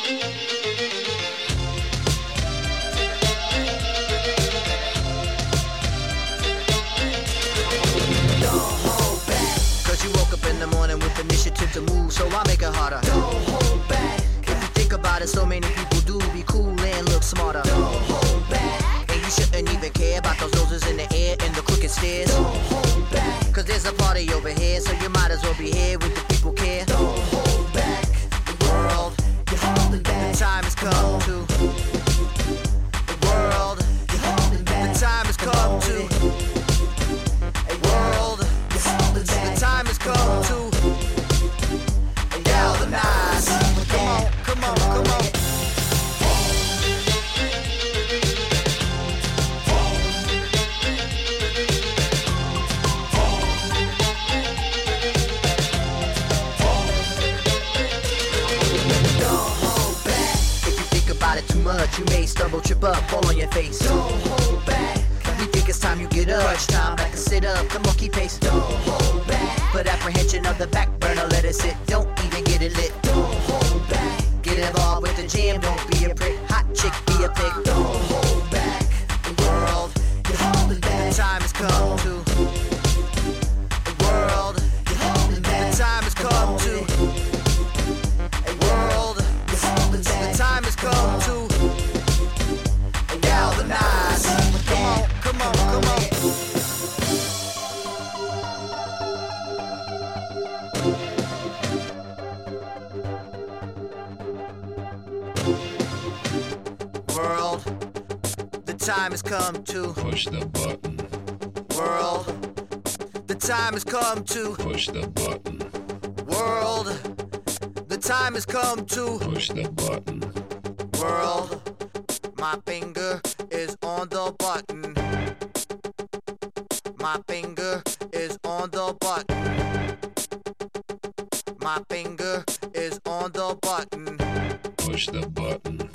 Cause you woke up in the morning with initiative to move, so I make it harder. Don't hold back. If you think about it, so many people do be cool and look smarter. Don't hold back. And you shouldn't even care about those noses in the air and the crooked stairs. Don't hold back. Cause there's a party over here, so you might as well be here with the people care. Don't hold back. The world, you're holding back. The time has come to. The world, you're holding back. The time has come to. World, the time has come to galvanize. Come on, come on, come on. Don't hold back. If you think about it too much, you may stumble, trip up, fall on your face. Don't hold back. We think it's time you get up. Crunch time, like a sit up. Come on, keep pace. Don't hold back. Put apprehension on the back burner, let it sit. Don't even get it lit. Don't hold back. Get involved with the jam. Don't be a prick. Hot chick, be a pig. Don't hold back. The world, you're holding back. The time has come to. The world, you're holding back. The time has come to. The world, you're holding back. The time has come to galvanize. Come on, come on, come on. World, the time has come to push the button. World, the time has come to Push the button. world, the time has come to Push the button. world. My finger is on the button. My finger is on the button. My finger is on the button. Push the button.